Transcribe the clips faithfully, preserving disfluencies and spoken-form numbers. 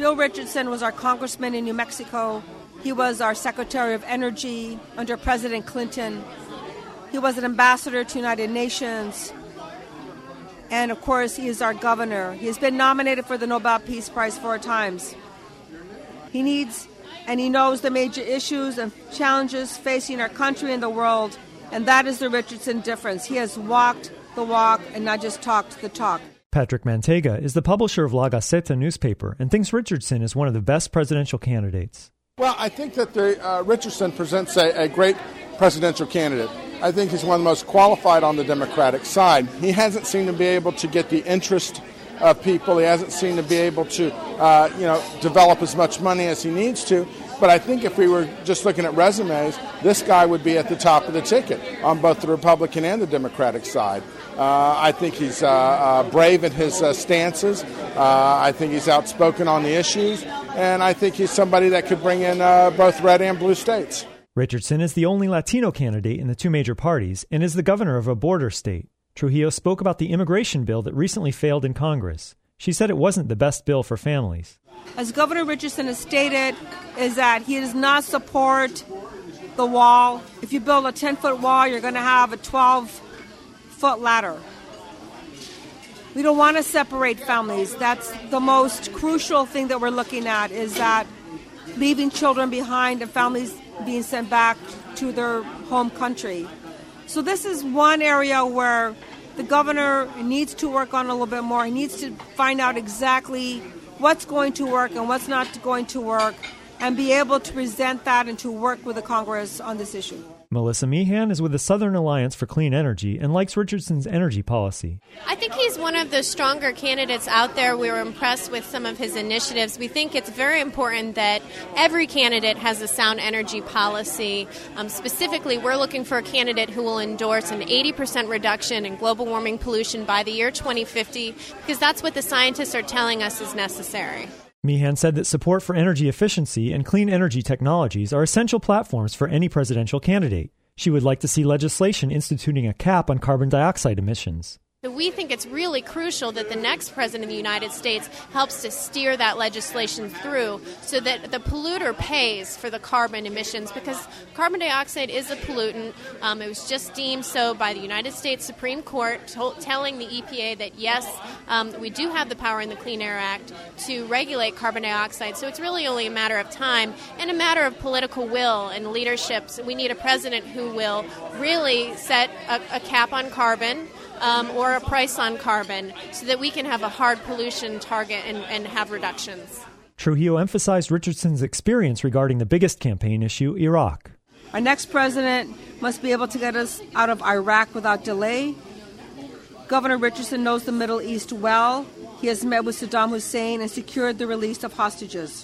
Bill Richardson was our congressman in New Mexico. He was our Secretary of Energy under President Clinton. He was an ambassador to United Nations. And, of course, he is our governor. He has been nominated for the Nobel Peace Prize four times. He needs and he knows the major issues and challenges facing our country and the world, and that is the Richardson difference. He has walked the walk and not just talked the talk. Patrick Manteiga is the publisher of La Gaceta newspaper and thinks Richardson is one of the best presidential candidates. Well, I think that the, uh, Richardson presents a, a great presidential candidate. I think he's one of the most qualified on the Democratic side. He hasn't seemed to be able to get the interest of people. He hasn't seemed to be able to, uh, you know, develop as much money as he needs to. But I think if we were just looking at resumes, this guy would be at the top of the ticket on both the Republican and the Democratic side. Uh, I think he's uh, uh, brave in his uh, stances. Uh, I think he's outspoken on the issues. And I think he's somebody that could bring in uh, both red and blue states. Richardson is the only Latino candidate in the two major parties and is the governor of a border state. Trujillo spoke about the immigration bill that recently failed in Congress. She said it wasn't the best bill for families. As Governor Richardson has stated, is that he does not support the wall. If you build a ten-foot wall, you're going to have a twelve-foot ladder. We don't want to separate families. That's the most crucial thing that we're looking at, is that leaving children behind and families being sent back to their home country. So this is one area where the governor needs to work on a little bit more. He needs to find out exactly what's going to work and what's not going to work, and be able to present that and to work with the Congress on this issue. Melissa Meehan is with the Southern Alliance for Clean Energy and likes Richardson's energy policy. I think he's one of the stronger candidates out there. We were impressed with some of his initiatives. We think it's very important that every candidate has a sound energy policy. Um, specifically, we're looking for a candidate who will endorse an eighty percent reduction in global warming pollution by the year twenty fifty, because that's what the scientists are telling us is necessary. Meehan said that support for energy efficiency and clean energy technologies are essential platforms for any presidential candidate. She would like to see legislation instituting a cap on carbon dioxide emissions. So we think it's really crucial that the next president of the United States helps to steer that legislation through so that the polluter pays for the carbon emissions, because carbon dioxide is a pollutant. Um, it was just deemed so by the United States Supreme Court, to- telling the E P A that, yes, um, we do have the power in the Clean Air Act to regulate carbon dioxide. So it's really only a matter of time and a matter of political will and leadership. So we need a president who will really set a, a cap on carbon, Um, or a price on carbon, so that we can have a hard pollution target and, and have reductions. Trujillo emphasized Richardson's experience regarding the biggest campaign issue, Iraq. Our next president must be able to get us out of Iraq without delay. Governor Richardson knows the Middle East well. He has met with Saddam Hussein and secured the release of hostages.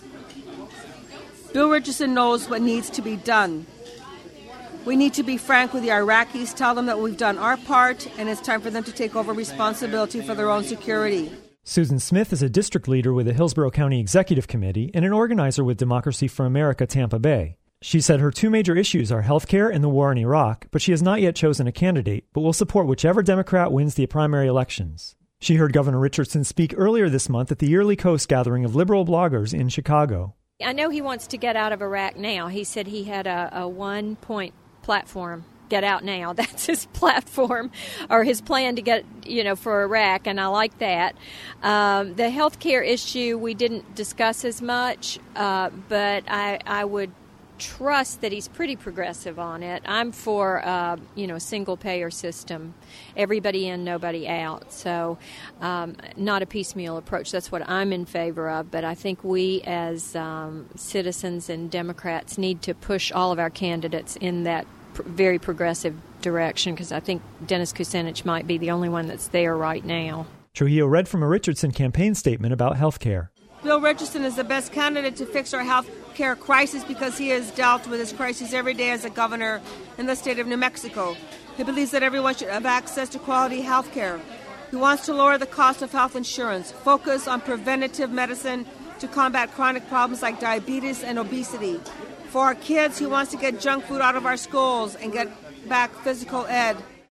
Bill Richardson knows what needs to be done. We need to be frank with the Iraqis, tell them that we've done our part, and it's time for them to take over responsibility for their own security. Susan Smith is a district leader with the Hillsborough County Executive Committee and an organizer with Democracy for America Tampa Bay. She said her two major issues are health care and the war in Iraq, but she has not yet chosen a candidate, but will support whichever Democrat wins the primary elections. She heard Governor Richardson speak earlier this month at the yearly Coast gathering of liberal bloggers in Chicago. I know he wants to get out of Iraq now. He said he had a, a one-point platform, get out now. That's his platform, or his plan to get, you know, for Iraq, and I like that. Um, the health care issue we didn't discuss as much, uh, but I, I would trust that he's pretty progressive on it. I'm for, uh, you know, single-payer system, everybody in, nobody out. So um, not a piecemeal approach. That's what I'm in favor of. But I think we as um, citizens and Democrats need to push all of our candidates in that pr- very progressive direction, because I think Dennis Kucinich might be the only one that's there right now. Trujillo read from a Richardson campaign statement about health care. Bill Richardson is the best candidate to fix our health care crisis because he has dealt with this crisis every day as a governor in the state of New Mexico. He believes that everyone should have access to quality health care. He wants to lower the cost of health insurance, focus on preventative medicine to combat chronic problems like diabetes and obesity. For our kids, he wants to get junk food out of our schools and get back physical ed.